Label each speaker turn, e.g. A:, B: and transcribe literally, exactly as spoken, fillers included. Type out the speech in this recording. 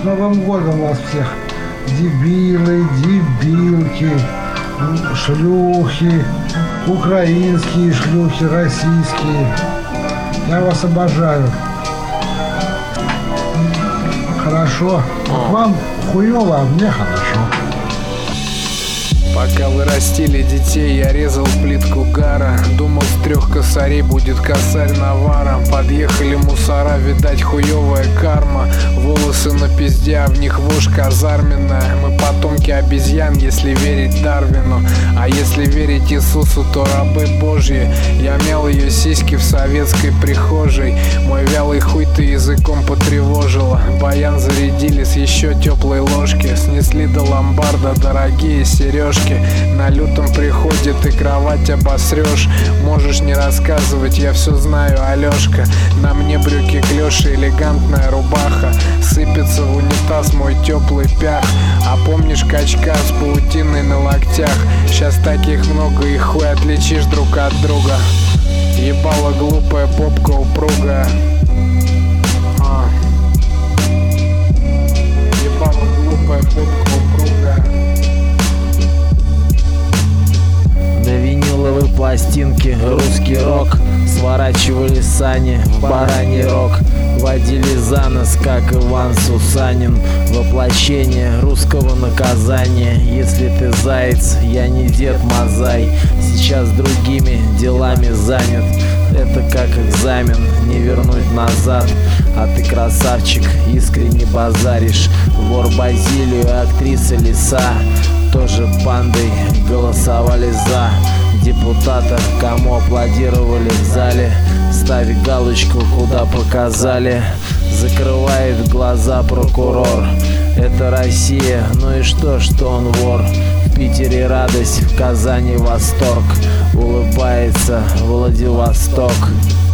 A: С Новым годом вас всех! Дебилы, дебилки, шлюхи, украинские шлюхи, российские. Я вас обожаю. Хорошо. Вам хуёво, а мне хорошо.
B: Пока вы растили детей, я резал плитку гара. Думал, с трех косарей будет косарь наваром. Подъехали мусора, видать, хуёвая карма. Волосы на пизде, а в них вошь казарменная. Мы потомки обезьян, если верить Дарвину. А если верить Иисусу, то рабы божьи. Я мял ее сиськи в советской прихожей. Мой вялый хуй ты языком потревожила. Баян зарядили с еще теплой ложки. Снесли до ломбарда дорогие сережки. На лютом приходе ты кровать обосрешь. Можешь не рассказывать, я все знаю, Алешка. На мне брюки клёши, элегантная рубаха. Сыпется в унитаз мой теплый пях. А помнишь качка с паутиной на локтях? Сейчас таких много, и хуй отличишь друг от друга. Ебала глупая попка упругая. а. Ебала глупая попка упругая.
C: Пластинки, русский рок. Сворачивали сани в бараний рог. Водили за нос, как Иван Сусанин. Воплощение русского наказания. Если ты заяц, я не Дед Мазай. Сейчас другими делами занят. Это как экзамен, не вернуть назад. А ты, красавчик, искренне базаришь. Вор Базилию, актриса Лиса тоже пандой голосовали за депутата, кому аплодировали в зале. Ставь галочку, куда показали. Закрывает глаза прокурор. Это Россия, ну и что, что он вор? В Питере радость, в Казани восторг. Улыбается Владивосток.